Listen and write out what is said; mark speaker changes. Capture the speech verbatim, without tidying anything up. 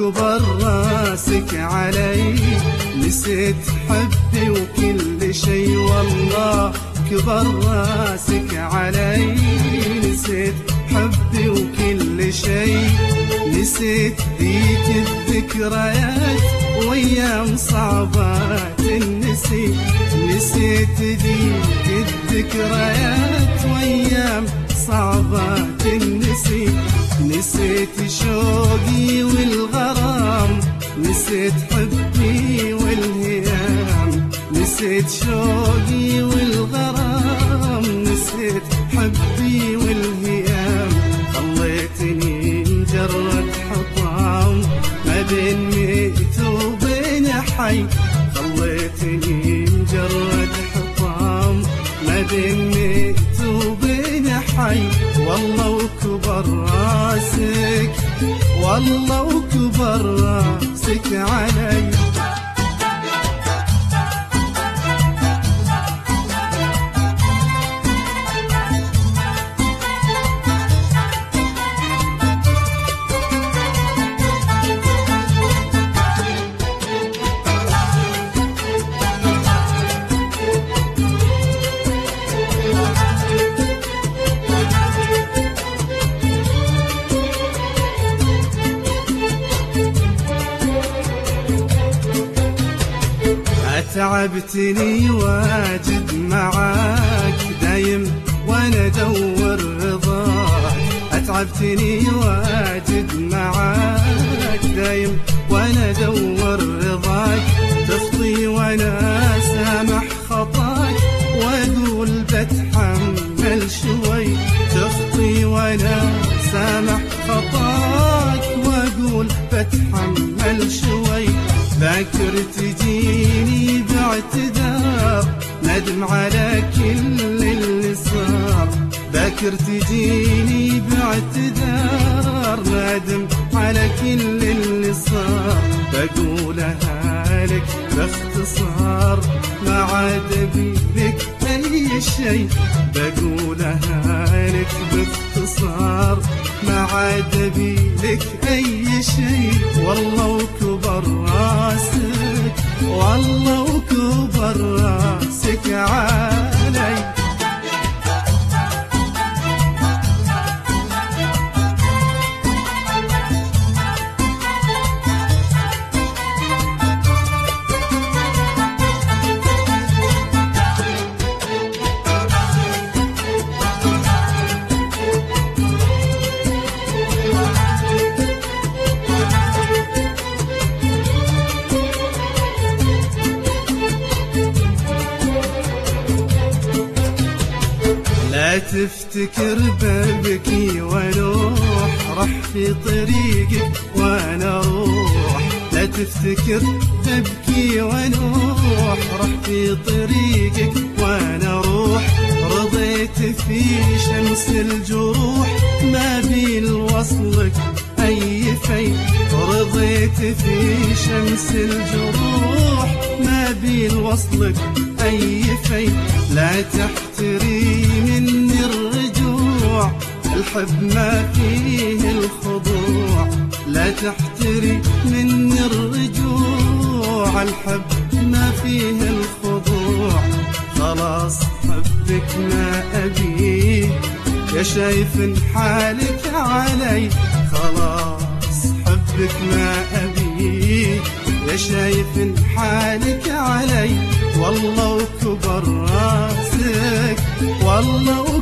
Speaker 1: وكبر راسك علي، نسيت حبي وكل شي، والله كبر راسك علي، نسيت حبي وكل شي، نسيت ذيك الذكريات وايام صعبات النسي، نسيت ذيك الذكريات وايام صعبات النسي، نسيت شوقي والغرام، نسيت حبي والهيام، نسيت شوقي والغرام، نسيت حبي والهيام، خليتني مجرد حطام ما بين ميت وبين حي، خليتني مجرد حطام ما بين ميت وبين حي، والله وكبر راسك، والله وكبر راسك علي. تعبتني واجد معاك دايم وانا ادور رضاك، اتعبتني واجد معاك دايم وانا ادور رضاك، تخطي وانا سامح خطاك واقول بتحمل شوي، تخطي وانا سامح خطاك واقول بتحمل شوي، ذاكر تجيني باعتذار ندم على كل اللي صار، ذاكر تجيني باعتذار ندم على كل اللي صار، بقولها لك باختصار ما عاد بيك اي شي، بقولها لك باختصار ما عاد بيك اي شي، والله وكبر راسك، والله وكبر راسك علي. لا تفتكر ببكي واروح، رح في طريقك وانا اروح، لا تفتكر ببكي وانوح، رح في طريقك وانا اروح، رضيت في شمس الجروح ما بي لوصلك اي في، رضيت في شمس الجروح ما بي لوصلك اي في، لا تحتري مني الرجوع الحب ما فيه الخضوع، لا تحتري مني الرجوع الحب ما فيه الخضوع، خلاص حبك ما أبيه يا شايف حالك علي، خلاص حبك ما أبيه يا شايف حالك علي، والله وكبر راسك، والله